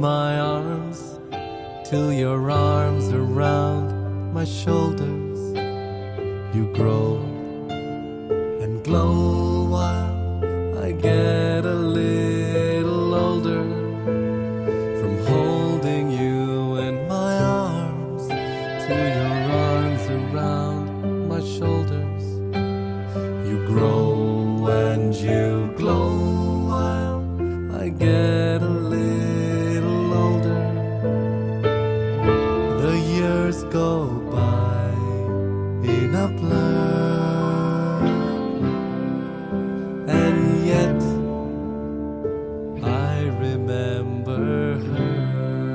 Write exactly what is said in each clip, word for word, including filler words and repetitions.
my arms till your arms around my shoulders. You grow and glow while I get a little older. From holding you in my arms to your arms around my shoulders. You grow and you glow while I get a little older. The years go by in a blur, and yet I remember her.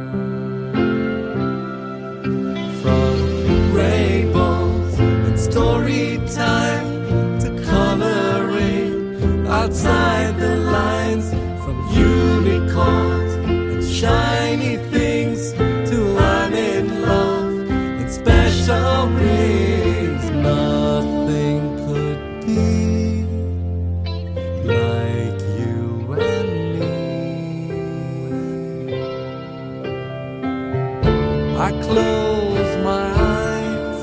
From rainbows and story time to coloring outside the lines, from unicorns and shiny things to I'm in love and special rings. Nothing could be like you and me. I close my eyes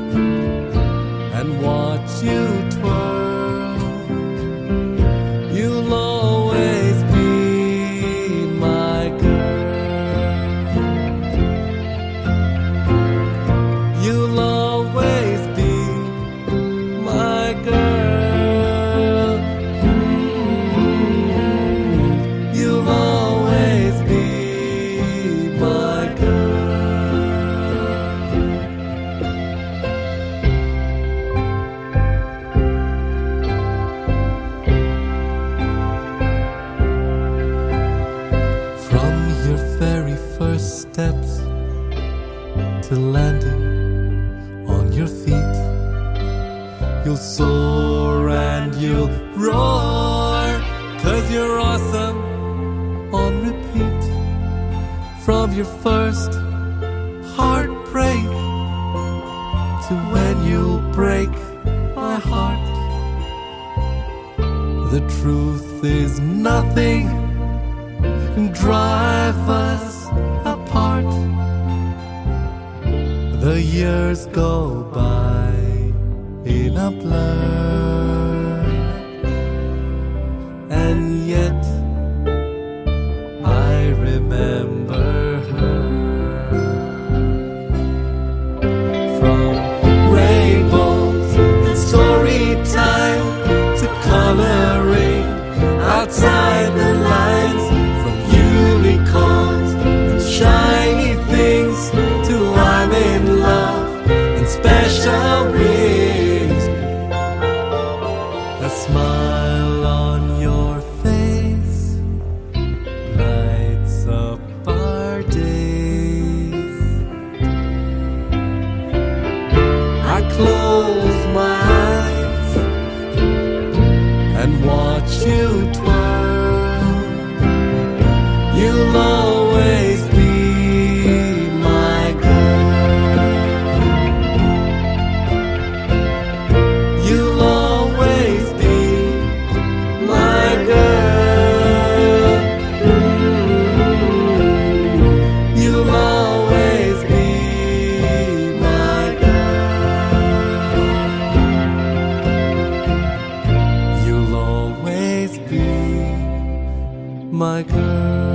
and watch you twirl. You'll always be my girl. You'll always be my girl. Mm-hmm. You'll always be my girl. From your very first steps to landing on your feet, you'll soar and you'll roar, 'cause you're awesome on repeat. From your first heartbreak to when you'll break my heart, the truth is nothing can drive us apart. The years go by in a blur, and yet I remember her. From rainbows and story time to coloring outside the lines, from unicorns and shiny things to I'm in love and special rings. A smile on your face lights up our days. I close my eyes and watch you twirl. You'll always be my girl. You'll always be my girl. Mm-hmm. You'll always be my girl. You'll always be my girl.